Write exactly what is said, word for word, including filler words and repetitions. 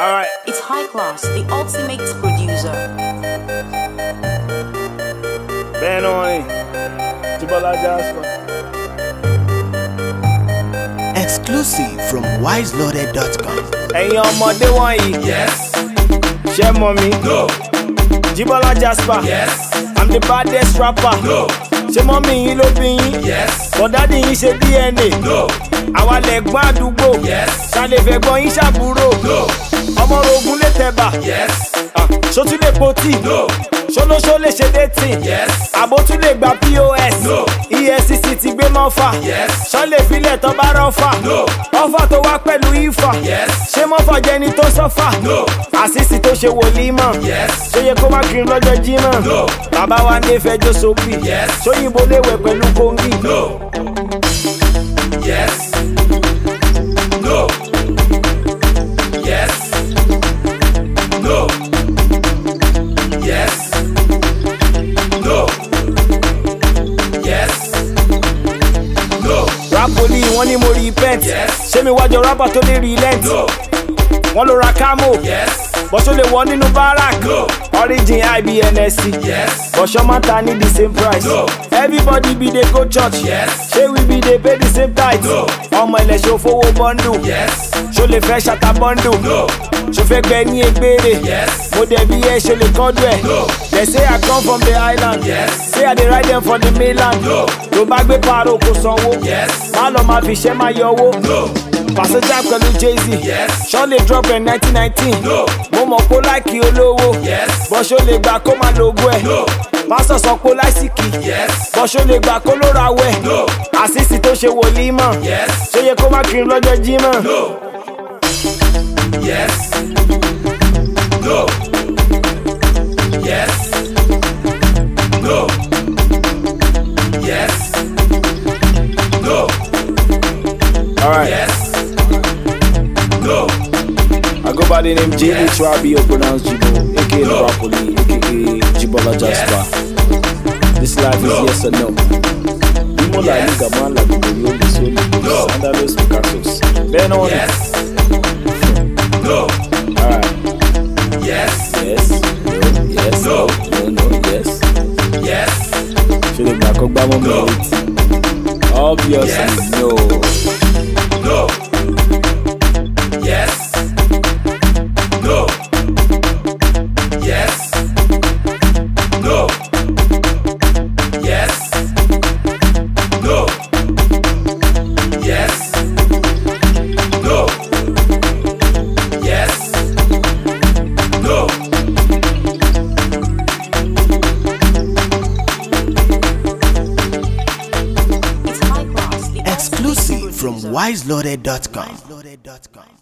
Alright. It's High Class, the ultimate producer. Ben on it. Jibola Jasper. Exclusive from wise loaded dot com. Ẹ̀yin ọmọdé wọ̀nyí. Yes. Ṣé mọ̀ mi? No. Jibola Jasper. Yes. I'm the baddest rapper. No. Ṣé mọ́mí yín ló bí yín? Yes. Bọ̀dádì yín ṣe D N A. No. Àwa lẹ̀gbọ́n àdúgbò. Yes. Ṣàlẹ̀fẹ̀ gbọ́n yín ṣàbúrò. No. Ọmọ ogun lè tẹ̀bà. Yes. Ṣó tún lè potí? No. Ṣólóṣó lè ṣe dating? Yes. Àbó tún lè gba P O S? No. E F C C ti gbé mọ́fà. Yes. Ṣọ́ lè filẹ̀ tó bá rọ́fà? No. Ọfà tó wá pẹ̀lú ifá. Yes. Ṣé mọ́fà jẹni tó sọ́fà? No. Àṣìṣì tó ṣe wòlímọ̀. Yes. Ṣó yẹ kó má kiri lọ́jọ́ Jímọ̀? No. Bàbá wa ní fẹjọ́ sóbì. Yes. Ṣóyìnbó léwẹ̀ pẹ̀lú kóńgì. No. Yes. No. Yes. No. Yes. No. Yes. No. Rapoli wọ́n ní mo repent. Yes. Ṣé mi wájọ rapper tó lè relent? No. Wọ́n ló ra camo. Yes. Bọ́ṣọ́ lè wọ́ nínú barak. No. Origin I B N S C. Yes. Bọ́ṣọ́ máa ta ní the same price. No. Everybody be dey go church. Yes. Ṣé we be dey pay the same tithe? No. Ọmọ ilẹ̀ ṣo fowó bọ́ndù. Yes. Ṣo lè fẹ́ ṣata bọ́ndù? No. Ṣo fẹ́ gbẹ ní egbére? Yes. Mo dẹ̀ bí ẹ ṣe lè kọ́dù ẹ̀. No. They say I come from the island. Yes. Say I dey ride them for the mainland. No. Tó bá gbé paro kò sanwó. Yes. Má lọ máa fi ṣẹ́ máa yọ owó. No. Passenger pẹ̀lú Jay-Z. Yes. Ṣọ́ lè drop in nineteen nineteen. No. Mo mọ̀ kó láìkí olówó. Yes. Bọ́ṣọ́ lè gbà kó máa lògùn ẹ̀. No. Pásọ̀ sọ pé láìsíkì. Yes. Bọ́ṣọ́ lè gbà kó ló ra wẹ̀. No. Àṣìṣì tó ṣe wòlímọ̀. Yes. Ṣé yẹ kó má kiri lọ́jọ́ Jímọ̀? No. Yes. No. Yes. No. Yes. No. Alright. Yes. No. I go by the name J D Yes. Trabi or pronounced Jibo, aka No. Rapoli, aka Jibola Jasper. This life No. is yes or no. Imo la Yes. liga man la Gomori Oli Soli, No. Sandalos Picasso. Ben on Yes. No. it. Alright. Yes. Yes. No. Yes. No. No. No. Yes. Yes. Should have back up by my No. minute. Obviously, Yes. no. No. Yes. No. Yes. No. Yes. No. Yes. No. Yes. No. It's High Class, the Exclusive ultimate from producer. wise loaded dot com.